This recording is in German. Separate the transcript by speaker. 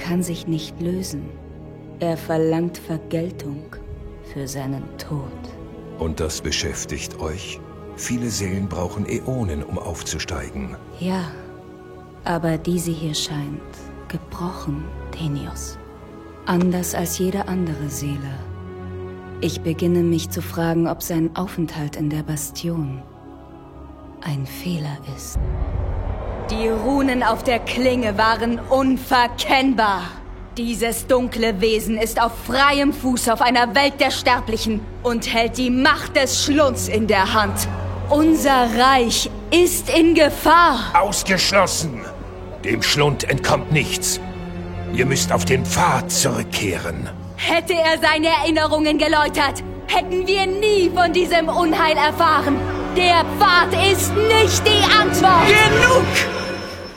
Speaker 1: kann sich nicht lösen. Er verlangt Vergeltung für seinen Tod.
Speaker 2: Und das beschäftigt euch? Viele Seelen brauchen Äonen, um aufzusteigen.
Speaker 1: Ja, aber diese hier scheint gebrochen, Tenios. Anders als jede andere Seele. Ich beginne mich zu fragen, ob sein Aufenthalt in der Bastion ein Fehler ist. Die Runen auf der Klinge waren unverkennbar. Dieses dunkle Wesen ist auf freiem Fuß auf einer Welt der Sterblichen und hält die Macht des Schlunds in der Hand. Unser Reich ist in Gefahr.
Speaker 2: Ausgeschlossen! Dem Schlund entkommt nichts. Ihr müsst auf den Pfad zurückkehren.
Speaker 1: Hätte er seine Erinnerungen geläutert, hätten wir nie von diesem Unheil erfahren. Der Pfad ist nicht die Antwort.
Speaker 2: Genug!